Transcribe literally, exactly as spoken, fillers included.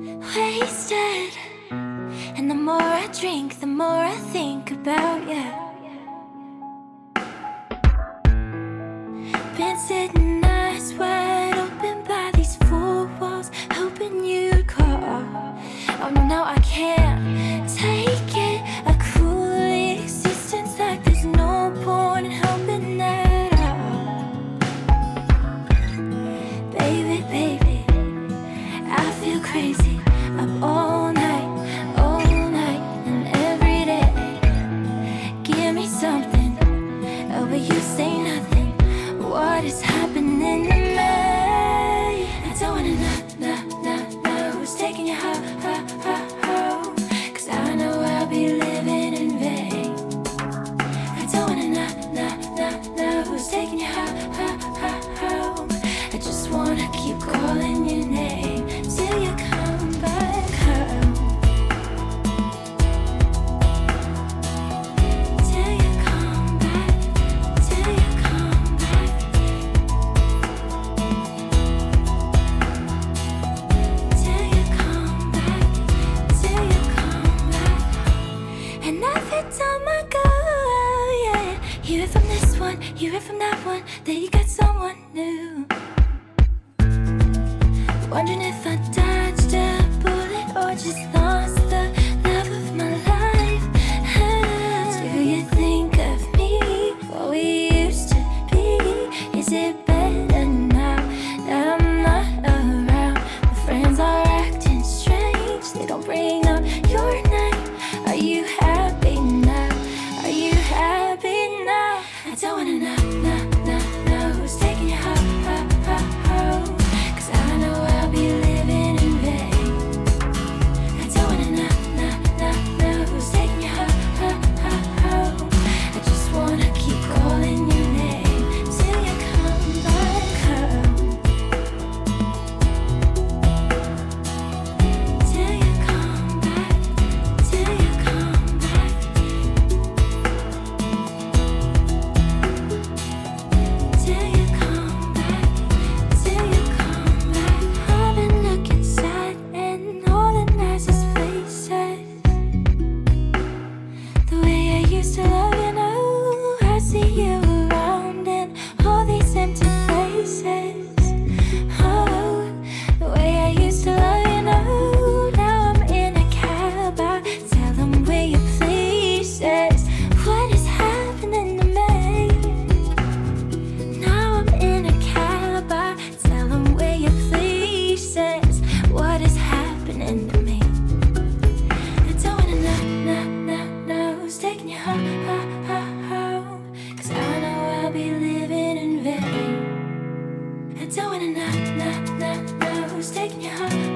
wasted. And the more I drink, the more I think about you. Been sitting eyes wide open by these four walls, hoping you'd call. Oh no, now I can't take it. A cruel existence like there's no point in helping at all. Baby, baby, I feel crazy. Up all night, all night, and every day. Give me something, oh, but you say nothing. What is happening to me? I don't wanna know, know, know, know who's taking you home, home, home, home. Cause I know I'll be living in vain. I don't wanna know, know, know, know who's taking you home, home, home, home. I just wanna keep calling your name till you come back home. Till you come back, till you come back. Till you come back, till you come back. And every time I go, yeah, hear it from this one, hear it from that one, that you got someone new. Wondering if I dodged a bullet or just lost the love of my life. Do you think of me, what we used to be? Is it better now that I'm not around? My friends are acting strange, they don't bring up your name. Are you happy now? Are you happy now? I don't wanna know, know, know, know who's taking you home, home, home, home. Cause I know I'll be living in vain. I don't wanna know, know, know, know who's taking you home, home, home, home. I just wanna keep calling your name till you come back home. Till you come back, till you come back. Till you come back, till you come back. I've been looking sad in all the nicest faces. The way I used to love you now, I see you around in all these empty places. Oh, the way I used to love you now, now I'm in a cab. I tell them where your place is. What is happening to me? Now I'm in a cab, I tell them where your place is. What is happening to me? I don't wanna know, know, know, know who's taking you home, home, home, home. Cause I know I'll be living in vain. I don't wanna know, know, know, know who's taking you home,